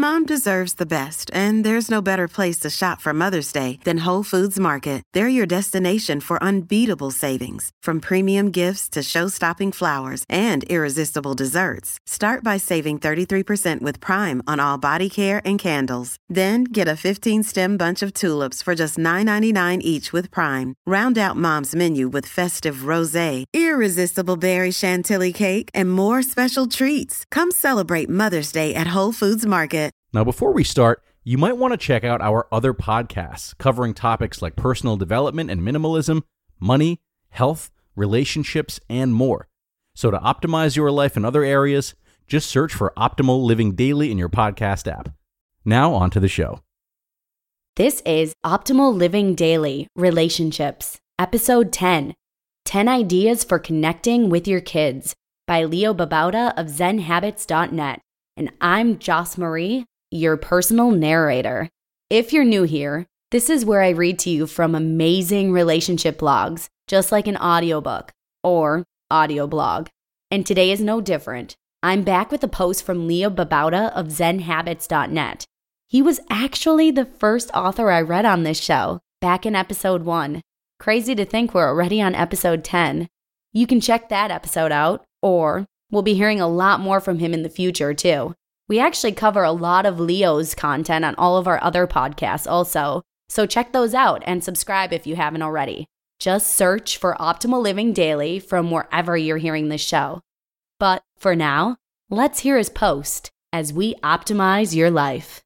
Mom deserves the best, and there's no better place to shop for Mother's Day than Whole Foods Market. They're your destination for unbeatable savings, from premium gifts to show-stopping flowers and irresistible desserts. Start by saving 33% with Prime on all body care and candles. Then get a 15-stem bunch of tulips for just $9.99 each with Prime. Round out Mom's menu with festive rosé, irresistible berry chantilly cake, and more special treats. Come celebrate Mother's Day at Whole Foods Market. Now, before we start, you might want to check out our other podcasts covering topics like personal development and minimalism, money, health, relationships, and more. So to optimize your life in other areas, just search for Optimal Living Daily in your podcast app. Now, on to the show. This is Optimal Living Daily Relationships, Episode 10, 10 Ideas for Connecting with Your Kids by Leo Babauta of ZenHabits.net. And I'm Joss Marie, your personal narrator. If you're new here, this is where I read to you from amazing relationship blogs, just like an audiobook or audio blog. And today is no different. I'm back with a post from Leo Babauta of ZenHabits.net. He was actually the first author I read on this show, back in episode 1. Crazy to think we're already on episode 10. You can check that episode out, or we'll be hearing a lot more from him in the future, too. We actually cover a lot of Leo's content on all of our other podcasts also, so check those out and subscribe if you haven't already. Just search for Optimal Living Daily from wherever you're hearing this show. But for now, let's hear his post as we optimize your life.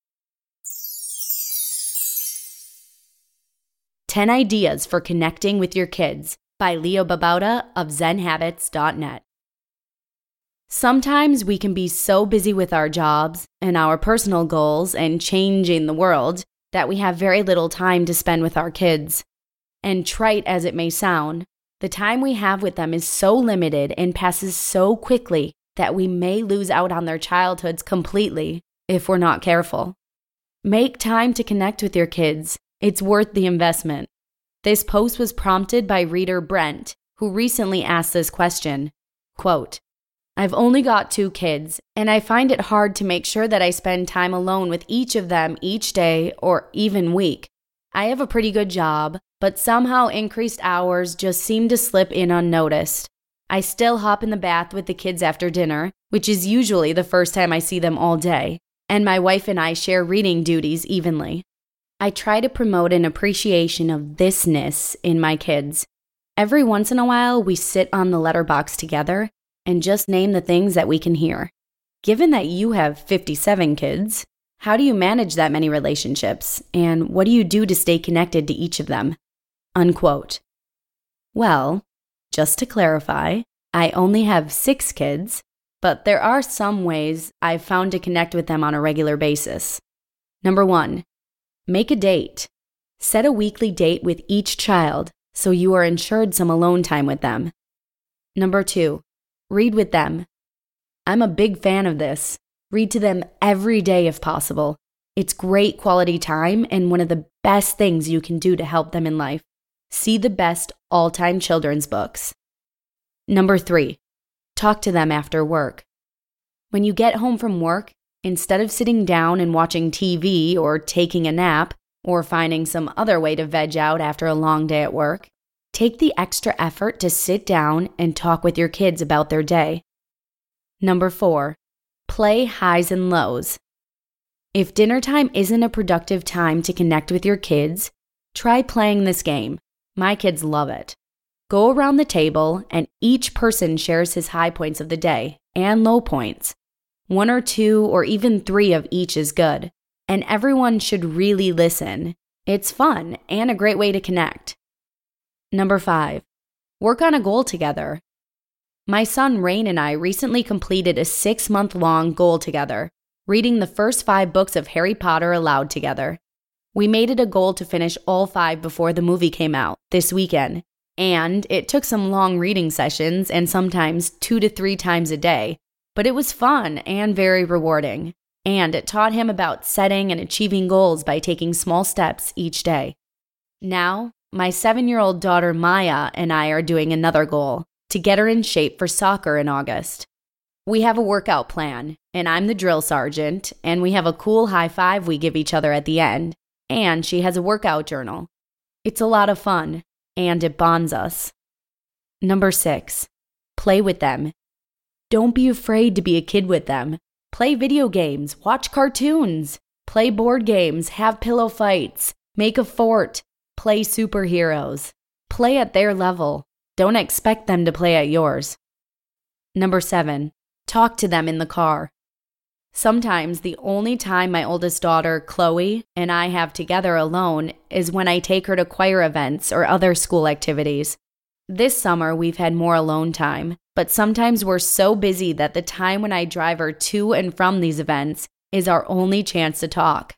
10 Ideas for Connecting with Your Kids by Leo Babauta of ZenHabits.net. Sometimes we can be so busy with our jobs and our personal goals and changing the world that we have very little time to spend with our kids. And trite as it may sound, the time we have with them is so limited and passes so quickly that we may lose out on their childhoods completely if we're not careful. Make time to connect with your kids. It's worth the investment. This post was prompted by reader Brent, who recently asked this question. Quote, I've only got 2 kids, and I find it hard to make sure that I spend time alone with each of them each day or even week. I have a pretty good job, but somehow increased hours just seem to slip in unnoticed. I still hop in the bath with the kids after dinner, which is usually the first time I see them all day, and my wife and I share reading duties evenly. I try to promote an appreciation of thisness in my kids. Every once in a while, we sit on the letterbox together and just name the things that we can hear. Given that you have 57 kids, how do you manage that many relationships, and what do you do to stay connected to each of them? Unquote. Well, just to clarify, I only have 6 kids, but there are some ways I've found to connect with them on a regular basis. Number 1, make a date. Set a weekly date with each child so you are ensured some alone time with them. Number 2, read with them. I'm a big fan of this. Read to them every day if possible. It's great quality time and one of the best things you can do to help them in life. See the best all-time children's books. Number 3, talk to them after work. When you get home from work, instead of sitting down and watching TV or taking a nap or finding some other way to veg out after a long day at work, take the extra effort to sit down and talk with your kids about their day. Number 4, play highs and lows. If dinner time isn't a productive time to connect with your kids, try playing this game. My kids love it. Go around the table and each person shares his high points of the day and low points. 1 or 2 or even 3 of each is good, and everyone should really listen. It's fun and a great way to connect. Number 5, work on a goal together. My son Rain and I recently completed a 6-month-long goal together, reading the first 5 books of Harry Potter aloud together. We made it a goal to finish all 5 before the movie came out this weekend, and it took some long reading sessions and sometimes 2 to 3 times a day, but it was fun and very rewarding, and it taught him about setting and achieving goals by taking small steps each day. Now, my 7-year-old daughter Maya and I are doing another goal, to get her in shape for soccer in August. We have a workout plan, and I'm the drill sergeant, and we have a cool high five we give each other at the end, and she has a workout journal. It's a lot of fun, and it bonds us. Number 6, play with them. Don't be afraid to be a kid with them. Play video games, watch cartoons, play board games, have pillow fights, make a fort, play superheroes. Play at their level. Don't expect them to play at yours. Number 7, talk to them in the car. Sometimes the only time my oldest daughter, Chloe, and I have together alone is when I take her to choir events or other school activities. This summer, we've had more alone time, but sometimes we're so busy that the time when I drive her to and from these events is our only chance to talk.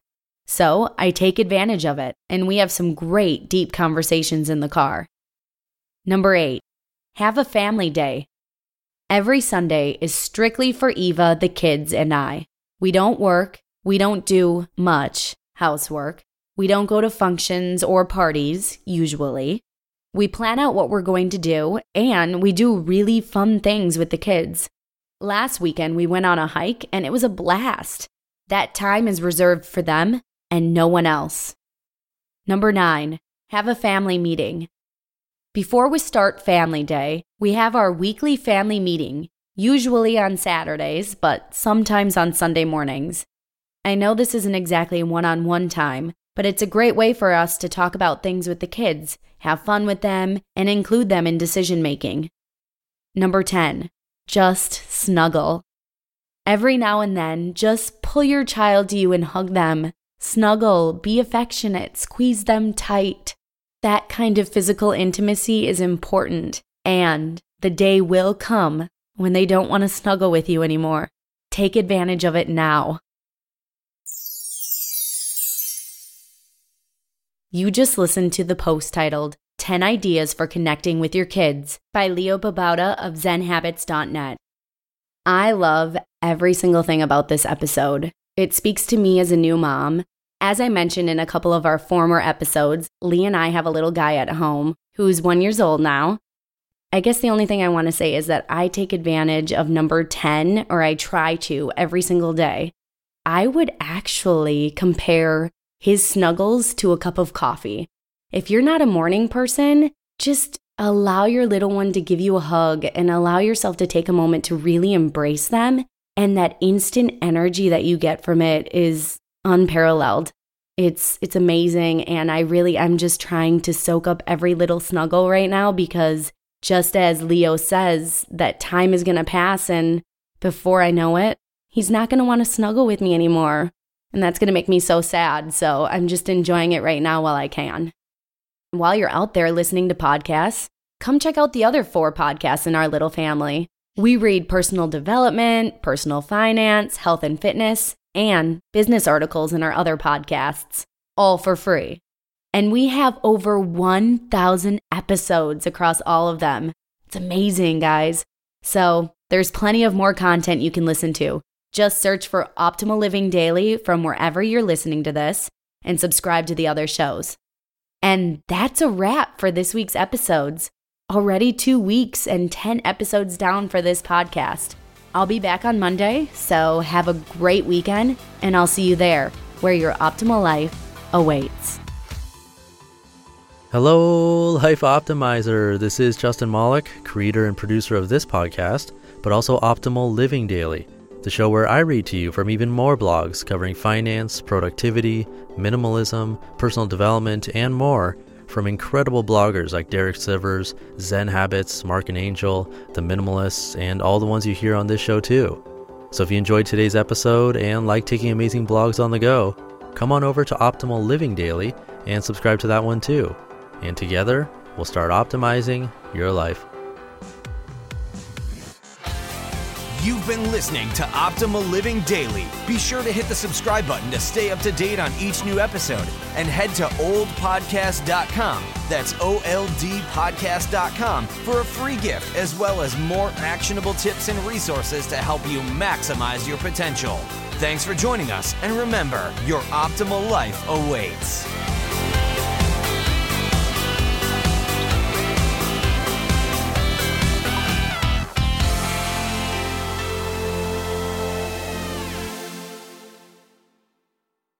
So I take advantage of it, and we have some great deep conversations in the car. Number 8, have a family day. Every Sunday is strictly for Eva, the kids, and I. We don't work. We don't do much housework. We don't go to functions or parties, usually. We plan out what we're going to do, and we do really fun things with the kids. Last weekend, we went on a hike, and it was a blast. That time is reserved for them and no one else. Number 9, have a family meeting. Before we start Family Day, we have our weekly family meeting, usually on Saturdays, but sometimes on Sunday mornings. I know this isn't exactly one-on-one time, but it's a great way for us to talk about things with the kids, have fun with them, and include them in decision-making. Number 10, just snuggle. Every now and then, just pull your child to you and hug them. Snuggle, be affectionate, squeeze them tight. That kind of physical intimacy is important, and the day will come when they don't want to snuggle with you anymore. Take advantage of it now. You just listened to the post titled 10 Ideas for Connecting with Your Kids by Leo Babauta of ZenHabits.net. I love every single thing about this episode. It speaks to me as a new mom. As I mentioned in a couple of our former episodes, Lee and I have a little guy at home who's 1 year old now. I guess the only thing I want to say is that I take advantage of number 10, or I try to, every single day. I would actually compare his snuggles to a cup of coffee. If you're not a morning person, just allow your little one to give you a hug and allow yourself to take a moment to really embrace them. And that instant energy that you get from it is unparalleled. It's amazing. And I'm just trying to soak up every little snuggle right now, because just as Leo says, that time is going to pass, and before I know it, he's not going to want to snuggle with me anymore. And that's going to make me so sad. So I'm just enjoying it right now while I can. While you're out there listening to podcasts, come check out the other 4 podcasts in our little family. We read personal development, personal finance, health and fitness, and business articles in our other podcasts, all for free. And we have over 1,000 episodes across all of them. It's amazing, guys. So there's plenty of more content you can listen to. Just search for Optimal Living Daily from wherever you're listening to this and subscribe to the other shows. And that's a wrap for this week's episodes. Already 2 weeks and 10 episodes down for this podcast. I'll be back on Monday, so have a great weekend, and I'll see you there, where your optimal life awaits. Hello, Life Optimizer. This is Justin Malik, creator and producer of this podcast, but also Optimal Living Daily, the show where I read to you from even more blogs covering finance, productivity, minimalism, personal development, and more from incredible bloggers like Derek Sivers, Zen Habits, Mark and Angel, The Minimalists, and all the ones you hear on this show too. So if you enjoyed today's episode and like taking amazing blogs on the go, come on over to Optimal Living Daily and subscribe to that one too. And together, we'll start optimizing your life. You've been listening to Optimal Living Daily. Be sure to hit the subscribe button to stay up to date on each new episode, and head to oldpodcast.com. That's OLDpodcast.com for a free gift, as well as more actionable tips and resources to help you maximize your potential. Thanks for joining us, and remember, your optimal life awaits.